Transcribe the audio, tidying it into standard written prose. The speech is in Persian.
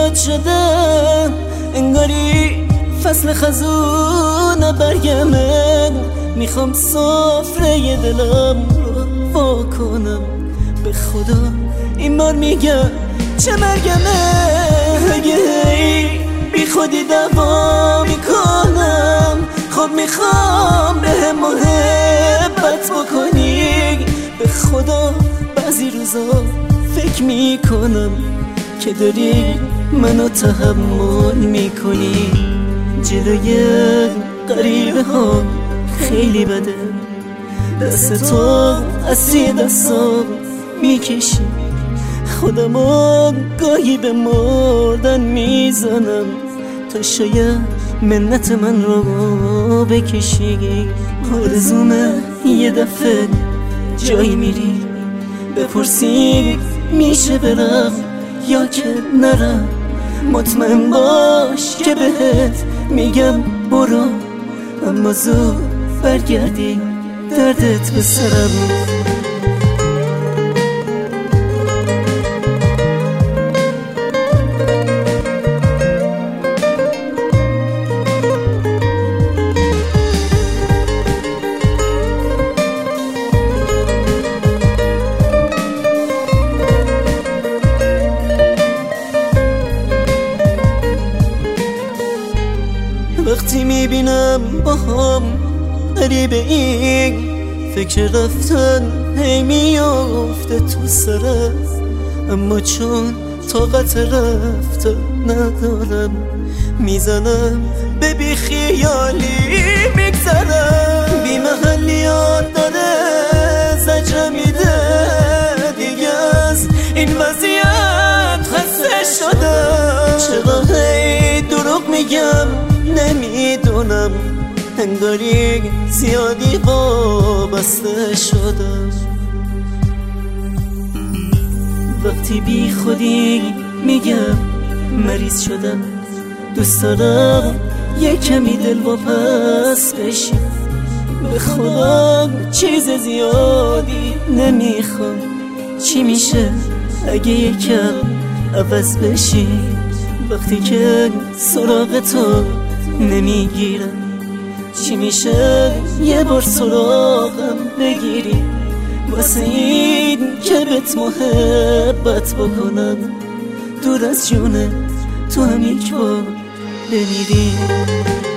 زیاد شده، انگاری فصل خزون برگمه. میخوام سفره دلم رو وا کنم، به خدا این بار میگم چه مرگمه. اگه بی خودی دوا میکنم، خب میخوام به محبت بکنی. به خدا بعضی روزا فکر میکنم که داری منو تحمل میکنی. جلوی غریبه ها خیلی بده، دست تو اصلی دستام میکشی. خودمو گاهی به مردن میزنم تا شاید منت من رو بکشی. آرزومه یه دفعه جایی میری بپرسی میشه برم یا که نرم. مطمئن باش که بهت میگم برو، اما زود برگردی دردت به سرم. وقتی میبینم با هم غریبه این فکر رفتن هی میافته تو سرم، اما چون طاقت رفتن ندارم میزنم به بی خیالی میگذرم. بی محلیات داره زجر میده، دیگه از این وضعیت خسته شدم. چرا هی دروغ میگم نمیدونم، انگاری زیادی وابسته شدم. وقتی بی خودی میگم مریض شدم، دوست دارم یه کمی دل واپس بشی. به خدا چیز زیادی نمیخوام، چی میشه اگه یکم عوض بشی؟ وقتی که سراغ تو نمیگیرم، چی میشه یه بار سراغم بگیری؟ واسه این که بهت محبت بکنم، دور از جونه تو هم یک بار بمیری.